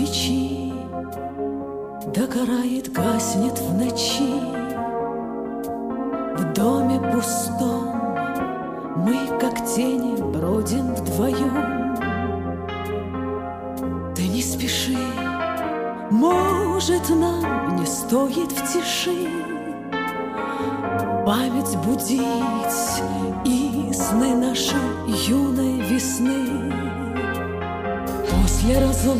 свечи догорает, гаснет в ночи. В доме пустом мы, как тени, бродим вдвоем. Ты не спеши, может, нам не стоит в тиши память будить и сны нашей юной весны. После разлук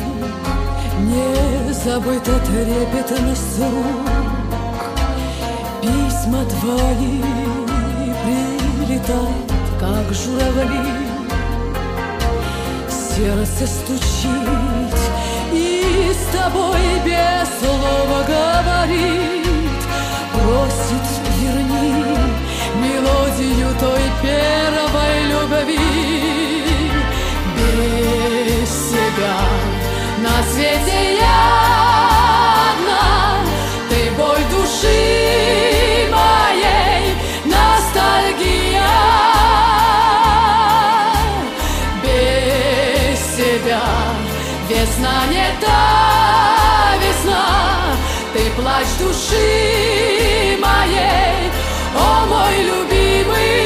не забыта трепетность рук, письма твои прилетают, как журавли. Сердце стучит и с тобой без слова говорит, просит, верни мелодию той первой любви. Без тебя на свете я одна, ты боль души моей, ностальгия. Без тебя весна не та весна, ты плач души моей, о мой любимый.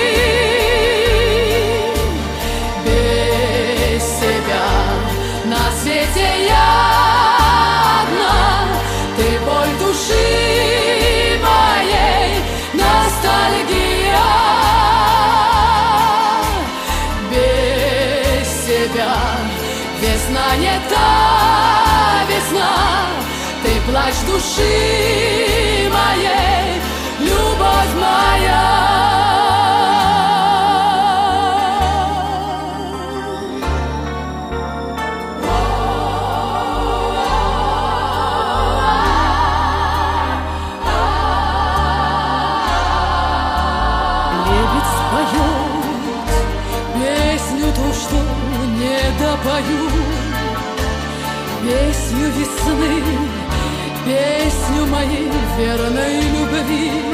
Без тебя на свете я одна, ты боль души моей, ностальгия. Без тебя весна не та весна, ты плач души моей, любовь моя. Лебедь споет песню ту, что не допою, песню весны, песню моей верной любви.